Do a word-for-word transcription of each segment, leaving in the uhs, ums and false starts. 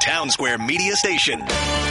Town Square Media Station.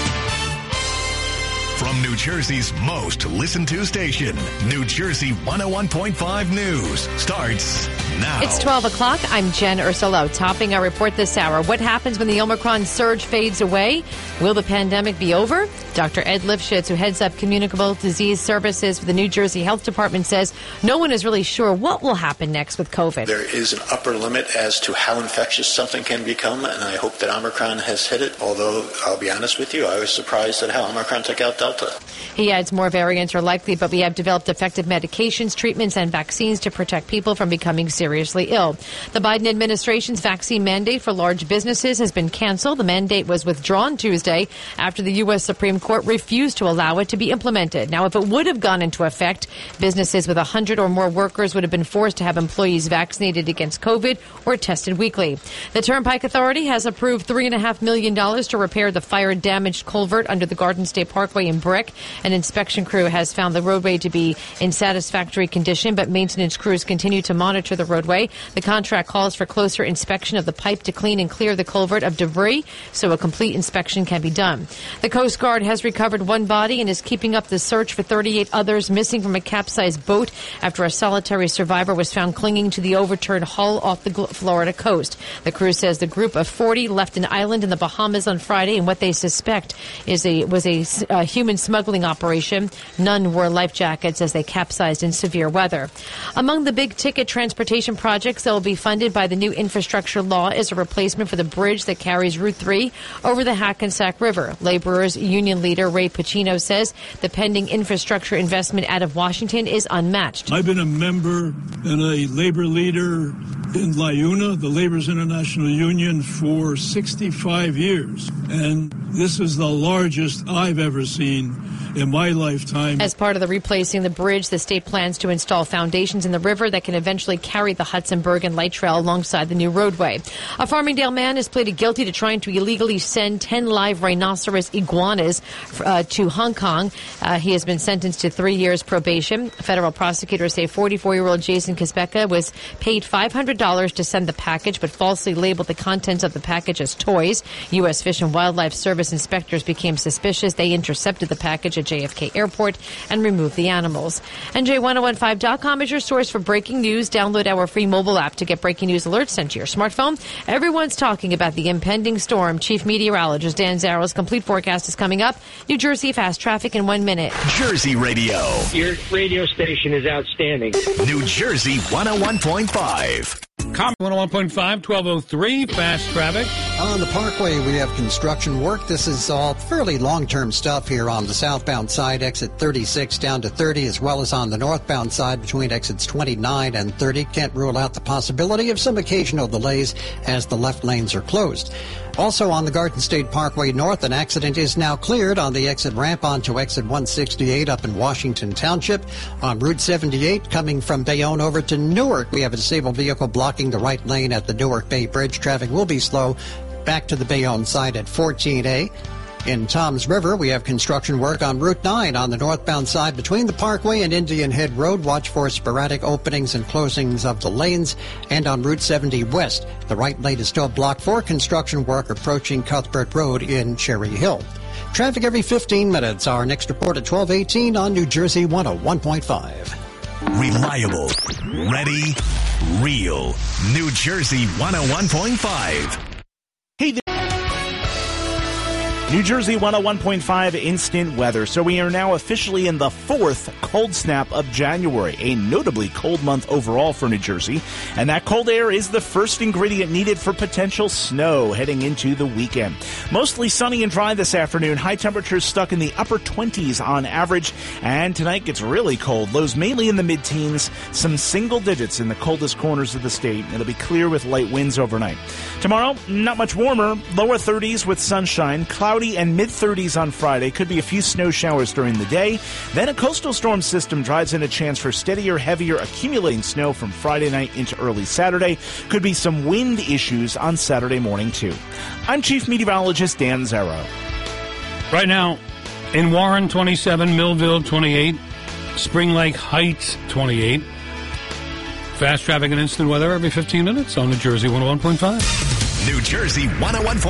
From New Jersey's most listened to station, New Jersey one oh one point five News starts now. It's twelve o'clock. I'm Jen Ursulo. Topping our report this hour. What happens when the Omicron surge fades away? Will the pandemic be over? Doctor Ed Lifshitz, who heads up communicable disease services for the New Jersey Health Department, says no one is really sure what will happen next with COVID. There is an upper limit as to how infectious something can become, and I hope that Omicron has hit it, although I'll be honest with you, I was surprised at how Omicron took out Delta. He adds more variants are likely, but we have developed effective medications, treatments, and vaccines to protect people from becoming seriously ill. The Biden administration's vaccine mandate for large businesses has been canceled. The mandate was withdrawn Tuesday after the U S Supreme Court refused to allow it to be implemented. Now, if it would have gone into effect, businesses with one hundred or more workers would have been forced to have employees vaccinated against COVID or tested weekly. The Turnpike Authority has approved three point five million dollars to repair the fire-damaged culvert under the Garden State Parkway in Brick. An inspection crew has found the roadway to be in satisfactory condition, but maintenance crews continue to monitor the roadway. The contract calls for closer inspection of the pipe to clean and clear the culvert of debris so a complete inspection can be done. The Coast Guard has recovered one body and is keeping up the search for thirty-eight others missing from a capsized boat after a solitary survivor was found clinging to the overturned hull off the Florida coast. The crew says the group of forty left an island in the Bahamas on Friday, and what they suspect is a was a uh, human smuggling operation. None wore life jackets as they capsized in severe weather. Among the big-ticket transportation projects that will be funded by the new infrastructure law is a replacement for the bridge that carries Route three over the Hackensack River. Laborers Union leader Ray Pacino says the pending infrastructure investment out of Washington is unmatched. I've been a member and a labor leader in LIUNA, the Laborers International Union, for sixty-five years. And this is the largest I've ever seen in my lifetime. As part of the replacing the bridge, the state plans to install foundations in the river that can eventually carry the Hudson-Bergen light trail alongside the new roadway. A Farmingdale man has pleaded guilty to trying to illegally send ten live rhinoceros iguanas uh, to Hong Kong. Uh, he has been sentenced to three years probation. Federal prosecutors say forty-four-year-old Jason Kazbeka was paid five hundred dollars to send the package, but falsely labeled the contents of the package as toys. U S Fish and Wildlife Service inspectors became suspicious. They intercepted the package at J F K Airport and removed the animals. N J ten fifteen dot com is your source for breaking news. Download our free mobile app to get breaking news alerts sent to your smartphone. Everyone's talking about the impending storm. Chief Meteorologist Dan Zarrow's complete forecast is coming up. New Jersey fast traffic in one minute. Jersey Radio. Your radio station is outstanding. New Jersey one oh one point five. Com one oh one point five, twelve oh three, fast traffic. On the Parkway, we have construction work. This is all fairly long-term stuff here on the southbound side, exit thirty-six down to thirty, as well as on the northbound side between exits twenty-nine and thirty. Can't rule out the possibility of some occasional delays as the left lanes are closed. Also on the Garden State Parkway North, an accident is now cleared on the exit ramp onto exit one sixty-eight up in Washington Township. On Route seventy-eight, coming from Bayonne over to Newark, we have a disabled vehicle blocking the right lane at the Newark Bay Bridge. Traffic will be slow back to the Bayonne side at fourteen A. In Toms River, we have construction work on Route nine on the northbound side between the Parkway and Indian Head Road. Watch for sporadic openings and closings of the lanes. And on Route seventy West, the right lane is still blocked for construction work approaching Cuthbert Road in Cherry Hill. Traffic every fifteen minutes. Our next report at twelve eighteen on New Jersey one oh one point five. Reliable, ready, real. New Jersey one oh one point five. Hey, New Jersey one oh one point five instant weather. So we are now officially in the fourth cold snap of January, a notably cold month overall for New Jersey. And that cold air is the first ingredient needed for potential snow heading into the weekend. Mostly sunny and dry this afternoon. High temperatures stuck in the upper twenties on average. And tonight gets really cold. Lows mainly in the mid-teens. Some single digits in the coldest corners of the state. It'll be clear with light winds overnight. Tomorrow, not much warmer. Lower thirties with sunshine. Cloudy and mid-thirties on Friday. Could be a few snow showers during the day. Then a coastal storm system drives in a chance for steadier, heavier accumulating snow from Friday night into early Saturday. Could be some wind issues on Saturday morning, too. I'm Chief Meteorologist Dan Zarrow. Right now, in Warren, twenty-seven, Millville, twenty-eight, Spring Lake Heights, twenty-eight. Fast traffic and instant weather every fifteen minutes on New Jersey one oh one point five. New Jersey one oh one point five.